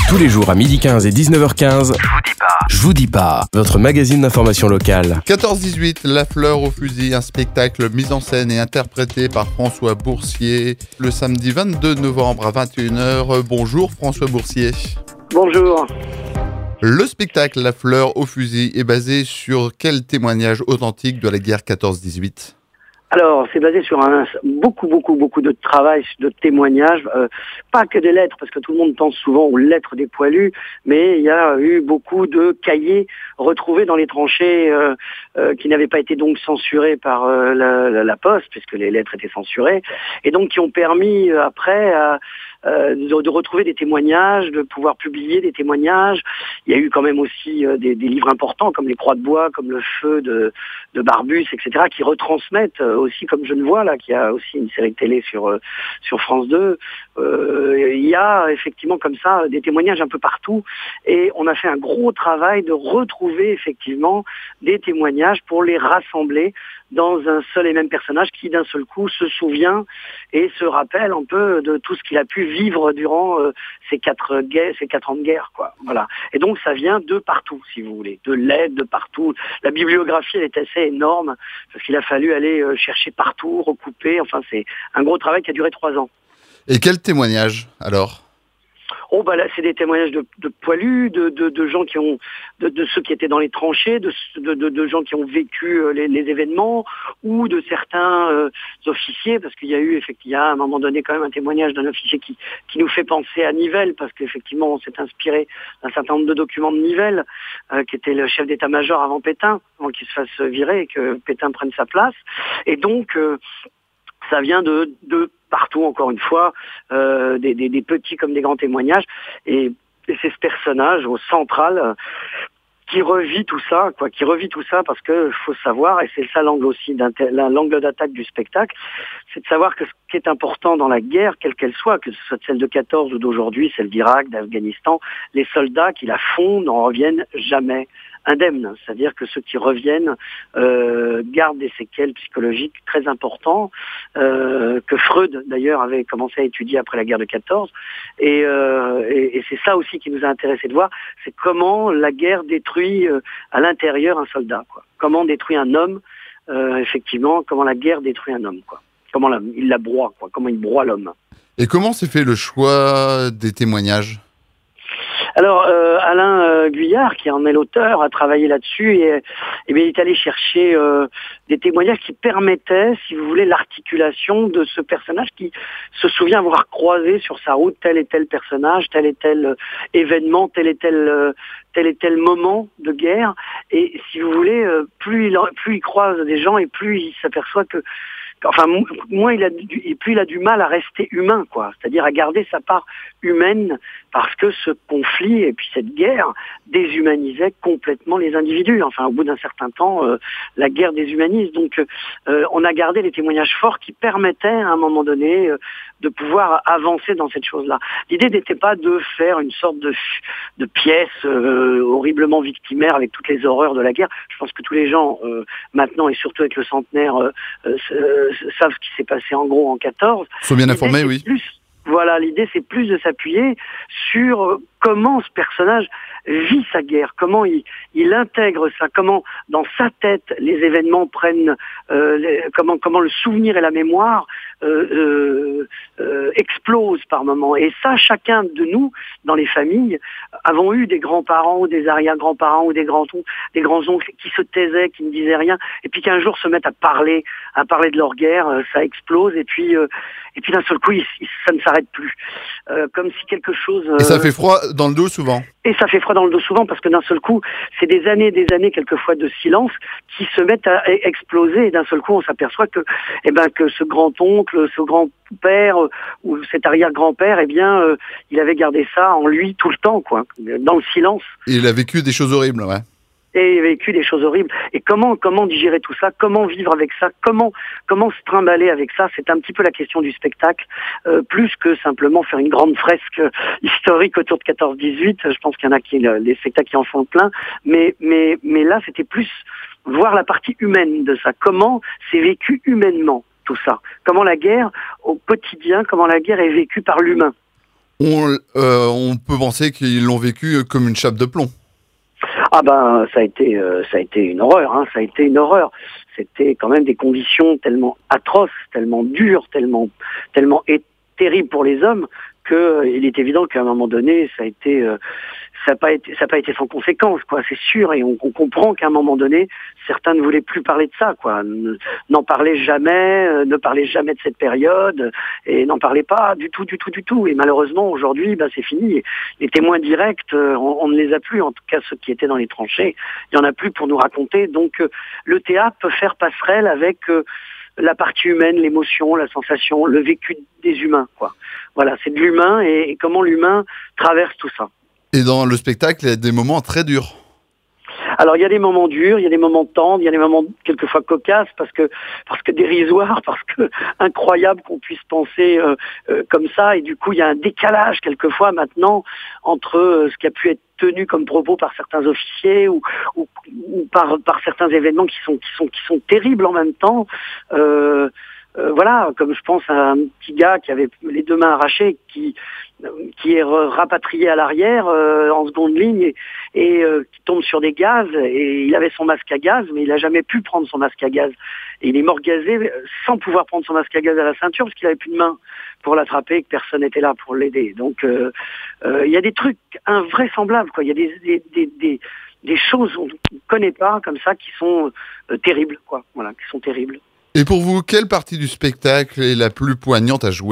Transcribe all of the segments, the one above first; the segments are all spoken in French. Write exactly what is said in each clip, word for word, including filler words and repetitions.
Tous les jours à midi quinze et dix-neuf heures quinze. Je vous dis pas. Je vous dis pas. Votre magazine d'information locale. quatorze dix-huit, La Fleur au Fusil, un spectacle mis en scène et interprété par François Boursier le samedi vingt-deux novembre à vingt et une heures. Bonjour François Boursier. Bonjour. Le spectacle La Fleur au Fusil est basé sur quel témoignage authentique de la guerre quatorze dix-huit ? Alors, c'est basé sur un beaucoup, beaucoup, beaucoup de travail, de témoignages, euh, pas que des lettres, parce que tout le monde pense souvent aux lettres des poilus, mais il y a eu beaucoup de cahiers retrouvés dans les tranchées euh, euh, qui n'avaient pas été donc censurés par euh, la, la, la poste, puisque les lettres étaient censurées, et donc qui ont permis euh, après à Euh, de, de retrouver des témoignages, de pouvoir publier des témoignages. Il y a eu quand même aussi euh, des, des livres importants comme les Croix de bois, comme le Feu de, de Barbus, et cetera, qui retransmettent euh, aussi, comme je ne vois là, qui a aussi une série de télé sur euh, sur France deux. Euh, il y a effectivement comme ça des témoignages un peu partout, et on a fait un gros travail de retrouver effectivement des témoignages pour les rassembler dans un seul et même personnage qui d'un seul coup se souvient et se rappelle un peu de tout ce qu'il a pu vivre durant euh, ces quatre guerres, ces quatre ans de guerre, quoi. Voilà. Et donc ça vient de partout, si vous voulez, de l'aide, de partout. La bibliographie, elle est assez énorme parce qu'il a fallu aller euh, chercher partout, recouper. Enfin, c'est un gros travail qui a duré trois ans. Et quel témoignage alors ? Oh bah là, c'est des témoignages de, de poilus, de, de, de gens qui ont, de, de ceux qui étaient dans les tranchées, de, de, de, de gens qui ont vécu les, les événements, ou de certains euh, officiers, parce qu'il y a eu effectivement à un moment donné quand même un témoignage d'un officier qui, qui nous fait penser à Nivelle, parce qu'effectivement on s'est inspiré d'un certain nombre de documents de Nivelle, euh, qui était le chef d'état-major avant Pétain, avant qu'il se fasse virer et que Pétain prenne sa place, et donc euh, ça vient de, de partout, encore une fois, euh, des, des, des petits comme des grands témoignages, et, et c'est ce personnage au central euh, qui revit tout ça, quoi, qui revit tout ça, parce que faut savoir, et c'est ça l'angle aussi, l'angle d'attaque du spectacle, c'est de savoir que ce qui est important dans la guerre, quelle qu'elle soit, que ce soit celle de quatorze ou d'aujourd'hui, celle d'Irak, d'Afghanistan, les soldats qui la font n'en reviennent jamais indemnes. C'est-à-dire que ceux qui reviennent euh, gardent des séquelles psychologiques très importantes, euh, que Freud d'ailleurs avait commencé à étudier après la guerre de quatorze. Et, euh, et, et c'est ça aussi qui nous a intéressé de voir, c'est comment la guerre détruit euh, à l'intérieur un soldat, quoi. Comment détruit un homme, euh, effectivement, comment la guerre détruit un homme, quoi. Comment la, il la broie, quoi. Comment il broie l'homme. Et comment s'est fait le choix des témoignages ? Alors, euh, Alain euh, Guyard, qui en est l'auteur, a travaillé là-dessus et, et bien, il est allé chercher euh, des témoignages qui permettaient, si vous voulez, l'articulation de ce personnage qui se souvient avoir croisé sur sa route tel et tel personnage, tel et tel euh, événement, tel et tel, euh, tel et tel moment de guerre. Et si vous voulez, euh, plus, il, plus il croise des gens et plus il s'aperçoit que Enfin, moins il a du, et plus il a du mal à rester humain, quoi. C'est-à-dire à garder sa part humaine, parce que ce conflit et puis cette guerre déshumanisait complètement les individus. Enfin, au bout d'un certain temps, euh, la guerre déshumanise. Donc, euh, on a gardé les témoignages forts qui permettaient, à un moment donné, euh, de pouvoir avancer dans cette chose-là. L'idée n'était pas de faire une sorte de, de pièce euh, horriblement victimaire avec toutes les horreurs de la guerre. Je pense que tous les gens, euh, maintenant, et surtout avec le centenaire, euh, euh, savent ce qui s'est passé en gros en quatorze. Faut bien informer, oui. Plus, voilà, l'idée c'est plus de s'appuyer sur comment ce personnage vit sa guerre, comment il, il intègre ça, comment dans sa tête les événements prennent, euh, les, comment, comment le souvenir et la mémoire euh, euh, euh, explosent par moments. Et ça, chacun de nous, dans les familles, avons eu des grands-parents ou des arrière-grands-parents ou des grands-oncles, des grands-oncles qui se taisaient, qui ne disaient rien, et puis qu'un jour se mettent à parler, à parler de leur guerre, euh, ça explose, et puis, euh, et puis d'un seul coup, il, il, ça ne s'arrête plus. Euh, comme si quelque chose... Euh, et ça fait froid dans le dos souvent. Et ça fait froid dans le dos souvent, parce que d'un seul coup, c'est des années, des années, quelquefois, de silence qui se mettent à exploser, et d'un seul coup, on s'aperçoit que, eh ben, que ce grand-oncle, ce grand-père, ou cet arrière-grand-père, eh bien, euh, il avait gardé ça en lui tout le temps, quoi, dans le silence. Et il a vécu des choses horribles, ouais. Et vécu des choses horribles. Et comment comment digérer tout ça? Comment vivre avec ça? Comment comment se trimballer avec ça? C'est un petit peu la question du spectacle, euh, plus que simplement faire une grande fresque historique autour de quatorze dix-huit. Je pense qu'il y en a qui les spectacles qui en font plein. Mais mais mais là, c'était plus voir la partie humaine de ça. Comment c'est vécu humainement tout ça? Comment la guerre au quotidien? Comment la guerre est vécue par l'humain? On, euh, on peut penser qu'ils l'ont vécu comme une chape de plomb. Ah ben, ça a été, euh, ça a été une horreur, hein, ça a été une horreur. C'était quand même des conditions tellement atroces, tellement dures, tellement, tellement é- terribles pour les hommes que euh, il est évident qu'à un moment donné, ça a été, euh, ça n'a pas été, ça n'a pas été sans conséquence, quoi. C'est sûr, et on, on comprend qu'à un moment donné, certains ne voulaient plus parler de ça, quoi. N'en parlaient jamais, euh, ne parlaient jamais de cette période, et n'en parlaient pas du tout, du tout, du tout. Et malheureusement, aujourd'hui, bah, c'est fini. Les témoins directs, euh, on, on ne les a plus, en tout cas ceux qui étaient dans les tranchées, il n'y en a plus pour nous raconter. Donc, euh, le théâtre peut faire passerelle avec euh, la partie humaine, l'émotion, la sensation, le vécu des humains, quoi. Voilà, c'est de l'humain et, et comment l'humain traverse tout ça. Et dans le spectacle, il y a des moments très durs. Alors il y a des moments durs, il y a des moments tendres, il y a des moments quelquefois cocasses parce que parce que dérisoires, parce que incroyable qu'on puisse penser euh, euh, comme ça, et du coup il y a un décalage quelquefois maintenant entre euh, ce qui a pu être tenu comme propos par certains officiers ou, ou, ou par par certains événements qui sont qui sont qui sont terribles en même temps. Euh, euh, voilà, comme je pense à un petit gars qui avait les deux mains arrachées, qui qui est rapatrié à l'arrière euh, en seconde ligne et, et euh, qui tombe sur des gaz, et il avait son masque à gaz mais il n'a jamais pu prendre son masque à gaz et il est mort gazé sans pouvoir prendre son masque à gaz à la ceinture parce qu'il n'avait plus de main pour l'attraper et que personne n'était là pour l'aider. Donc euh, euh, il y a des trucs invraisemblables, quoi. Il y a des, des, des, des, des choses qu'on ne connaît pas comme ça qui sont euh, terribles, quoi. Voilà, qui sont terribles. Et pour vous, quelle partie du spectacle est la plus poignante à jouer ?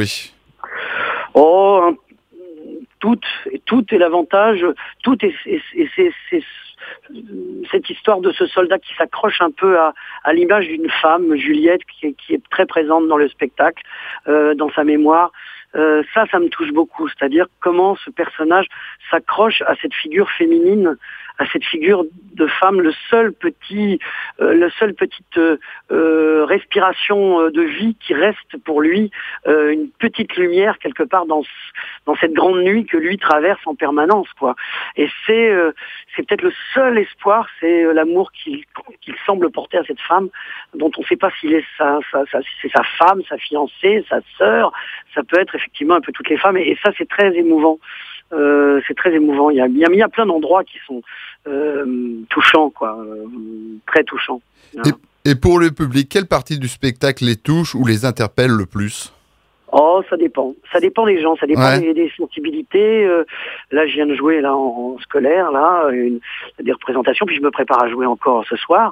Oh, un Tout, et tout est l'avantage, tout est, et, et c'est, c'est cette histoire de ce soldat qui s'accroche un peu à, à l'image d'une femme, Juliette, qui est, qui est très présente dans le spectacle, euh, dans sa mémoire. Euh, ça, ça me touche beaucoup, c'est-à-dire comment ce personnage s'accroche à cette figure féminine, à cette figure de femme, le seul petit, euh, le seul petite euh, respiration de vie qui reste pour lui, euh, une petite lumière quelque part dans dans cette grande nuit que lui traverse en permanence, quoi. Et c'est euh, c'est peut-être le seul espoir, c'est euh, l'amour qu'il qu'il semble porter à cette femme, dont on ne sait pas s'il est sa, sa, sa c'est sa femme, sa fiancée, sa sœur. Ça peut être effectivement un peu toutes les femmes, et, et ça c'est très émouvant. Euh, c'est très émouvant. Il y a, il y a, il y a plein d'endroits qui sont euh, touchants, quoi, euh, très touchants. Voilà. Et, et pour le public, quelle partie du spectacle les touche ou les interpelle le plus ? Oh, ça dépend. Ça dépend des gens, ça dépend ouais. des, des sensibilités. Euh, là, je viens de jouer là en, en scolaire, là, une, des représentations, puis je me prépare à jouer encore ce soir.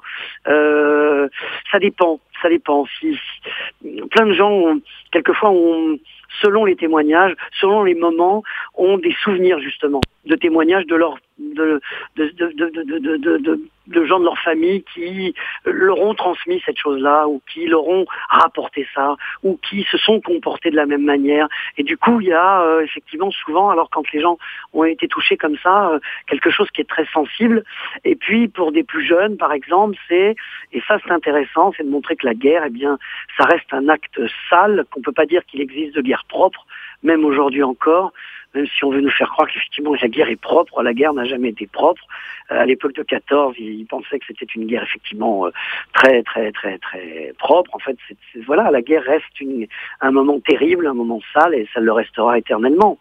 Euh, ça dépend, ça dépend. Si, si plein de gens, ont, quelquefois, ont, selon les témoignages, selon les moments, ont des souvenirs justement de témoignages de leur de de de de de de, de, de, de gens de leur famille qui leur ont transmis cette chose-là, ou qui leur ont rapporté ça, ou qui se sont comportés de la même manière. Et du coup, il y a euh, effectivement souvent, alors quand les gens ont été touchés comme ça, euh, quelque chose qui est très sensible. Et puis pour des plus jeunes, par exemple, c'est, et ça c'est intéressant, c'est de montrer que la guerre, eh bien, ça reste un acte sale, qu'on peut pas dire qu'il existe de guerre propre, même aujourd'hui encore. Même si on veut nous faire croire qu'effectivement la guerre est propre, la guerre n'a jamais été propre. Euh, à l'époque de quatorze, ils pensaient que c'était une guerre effectivement euh, très très très très propre. En fait, c'est, c'est, voilà, la guerre reste une, un moment terrible, un moment sale, et ça le restera éternellement.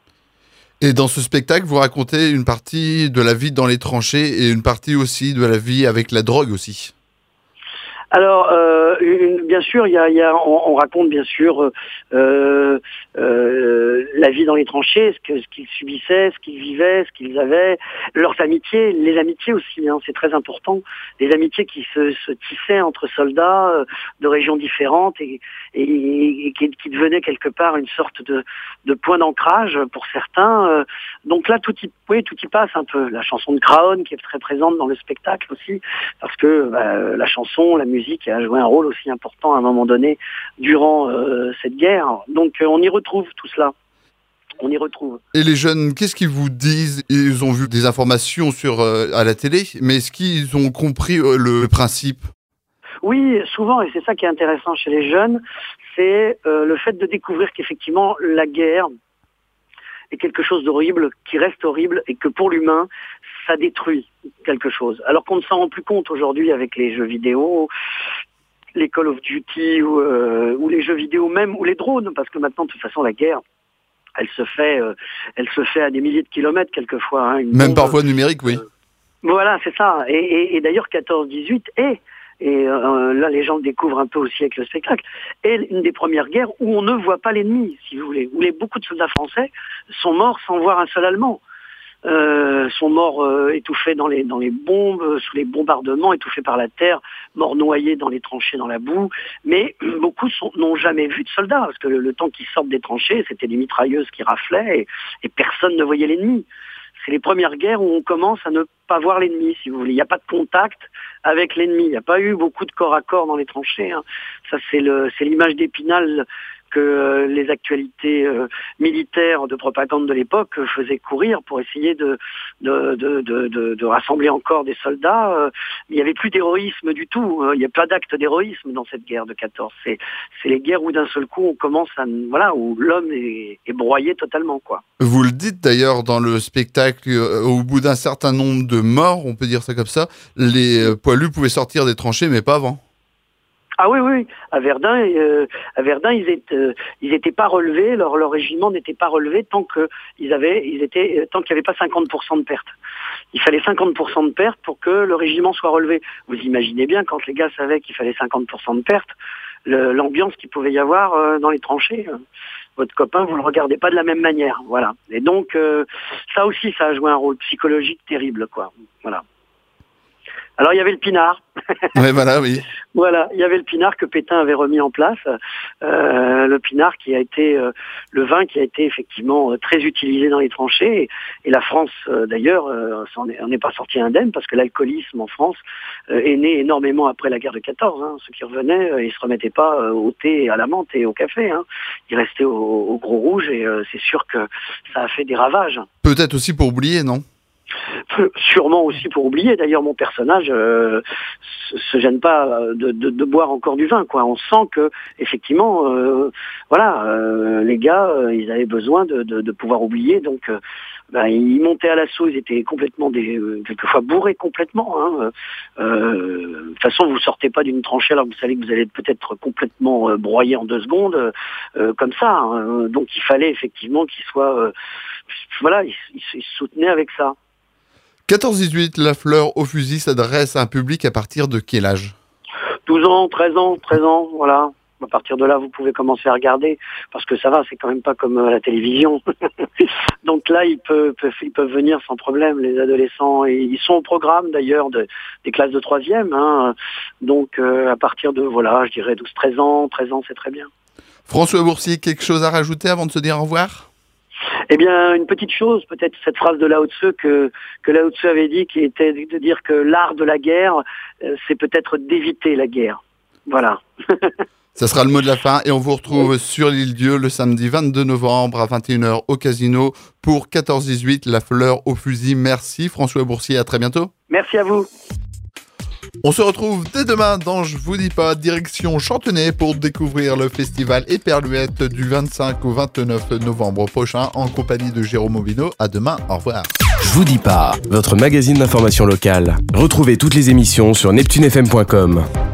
Et dans ce spectacle, vous racontez une partie de la vie dans les tranchées et une partie aussi de la vie avec la drogue aussi. Alors, euh, une, bien sûr, il y a, il y a, on, on raconte bien sûr euh, euh, la vie dans les tranchées, ce, que, ce qu'ils subissaient, ce qu'ils vivaient, ce qu'ils avaient, leurs amitiés, les amitiés aussi, hein, c'est très important, les amitiés qui se, se tissaient entre soldats euh, de régions différentes et, et, et qui, qui devenaient quelque part une sorte de, de point d'ancrage pour certains. Euh, donc là, tout y, oui, tout y passe un peu. La chanson de Craon qui est très présente dans le spectacle aussi, parce que bah, la chanson, la musique, qui a joué un rôle aussi important à un moment donné durant euh, cette guerre. Donc euh, on y retrouve tout cela. On y retrouve. Et les jeunes, qu'est-ce qu'ils vous disent ? Ils ont vu des informations sur euh, à la télé, mais est-ce qu'ils ont compris euh, le principe ? Oui, souvent, et c'est ça qui est intéressant chez les jeunes, c'est euh, le fait de découvrir qu'effectivement la guerre est quelque chose d'horrible, qui reste horrible, et que pour l'humain, ça détruit quelque chose. Alors qu'on ne s'en rend plus compte aujourd'hui avec les jeux vidéo, les Call of Duty, ou, euh, ou les jeux vidéo même, ou les drones, parce que maintenant, de toute façon, la guerre, elle se fait, euh, elle se fait à des milliers de kilomètres quelquefois. Hein, Même bombe, parfois numérique, oui. Euh, voilà, c'est ça. Et, et, et d'ailleurs, quatorze dix-huit est, et euh, là les gens le découvrent un peu aussi avec le spectacle, est une des premières guerres où on ne voit pas l'ennemi, si vous voulez, où les, beaucoup de soldats français sont morts sans voir un seul Allemand. Euh, sont morts euh, étouffés dans les dans les bombes, euh, sous les bombardements, étouffés par la terre, morts noyés dans les tranchées, dans la boue. Mais euh, beaucoup sont, n'ont jamais vu de soldats, parce que le, le temps qu'ils sortent des tranchées, c'était des mitrailleuses qui raflaient et, et personne ne voyait l'ennemi. C'est les premières guerres où on commence à ne pas voir l'ennemi, si vous voulez. Il n'y a pas de contact avec l'ennemi. Il n'y a pas eu beaucoup de corps à corps dans les tranchées. Hein. Ça, c'est le c'est l'image d'Épinal que euh, les actualités euh, militaires de propagande de l'époque euh, faisaient courir pour essayer de, de, de, de, de, de rassembler encore des soldats. Euh, il n'y avait plus d'héroïsme du tout. Hein. Il n'y a pas d'acte d'héroïsme dans cette guerre de quatorze. C'est, c'est les guerres où d'un seul coup on commence à, voilà, où l'homme est, est broyé totalement, quoi. Vous le dites d'ailleurs dans le spectacle, euh, au bout d'un certain nombre de morts, on peut dire ça comme ça, les euh, poilus pouvaient sortir des tranchées, mais pas avant. Ah oui, oui, à Verdun, euh, à Verdun, ils étaient, euh, ils étaient pas relevés, leur, leur régiment n'était pas relevé tant que ils avaient, ils étaient, euh, tant qu'il n'y avait pas cinquante pour cent de pertes. Il fallait cinquante pour cent de pertes pour que le régiment soit relevé. Vous imaginez bien, quand les gars savaient qu'il fallait cinquante pour cent de pertes, le, l'ambiance qu'il pouvait y avoir euh, dans les tranchées. Euh, votre copain, vous le regardez pas de la même manière, voilà. Et donc, euh, ça aussi, ça a joué un rôle psychologique terrible, quoi. Voilà. Alors il y avait le pinard. Oui, voilà, oui. Voilà, il y avait le pinard que Pétain avait remis en place. Euh, le pinard qui a été euh, le vin qui a été effectivement euh, très utilisé dans les tranchées. Et, et la France, euh, d'ailleurs, euh, on n'est pas sorti indemne parce que l'alcoolisme en France euh, est né énormément après la guerre de quatorze. Hein. Ceux qui revenaient, euh, ils se remettaient pas euh, au thé, à la menthe et au café. Hein. Ils restaient au, au gros rouge et euh, c'est sûr que ça a fait des ravages. Peut-être aussi pour oublier, non ? Sûrement aussi pour oublier. D'ailleurs, mon personnage euh, se, se gêne pas de, de, de boire encore du vin, quoi. On sent que effectivement, euh, voilà, euh, les gars, euh, ils avaient besoin de, de, de pouvoir oublier. Donc, euh, ben, ils montaient à l'assaut. Ils étaient complètement, des, euh, quelquefois bourrés complètement. Hein. Euh, de toute façon, vous sortez pas d'une tranchée alors que vous savez que vous allez peut-être complètement euh, broyer en deux secondes, euh, comme ça. Hein. Donc, il fallait effectivement qu'ils soient, euh, voilà, ils, ils, ils se soutenaient avec ça. quatorze dix-huit, la fleur au fusil s'adresse à un public à partir de quel âge ? douze ans, treize ans, treize ans, voilà. À partir de là, vous pouvez commencer à regarder, parce que ça va, c'est quand même pas comme à la télévision. Donc là, ils peuvent, peuvent, ils peuvent venir sans problème, les adolescents. Et ils sont au programme, d'ailleurs, de, des classes de troisième. Hein. Donc euh, à partir de, voilà, je dirais douze treize ans, treize ans, c'est très bien. François Boursier, quelque chose à rajouter avant de se dire au revoir ? Eh bien, une petite chose, peut-être cette phrase de Lao Tse que, que Lao Tse avait dit, qui était de dire que l'art de la guerre, euh, c'est peut-être d'éviter la guerre. Voilà. Ça sera le mot de la fin et on vous retrouve oui. sur l'île Dieu le samedi vingt-deux novembre à vingt et une heures au Casino pour quatorze dix-huit, la fleur au fusil. Merci François Boursier, à très bientôt. Merci à vous. On se retrouve dès demain dans Je vous dis pas, direction Chantenay pour découvrir le festival Éperluette du vingt-cinq au vingt-neuf novembre prochain en compagnie de Jérôme Aubineau. À demain, au revoir. Je vous dis pas, votre magazine d'information locale. Retrouvez toutes les émissions sur neptune f m point com.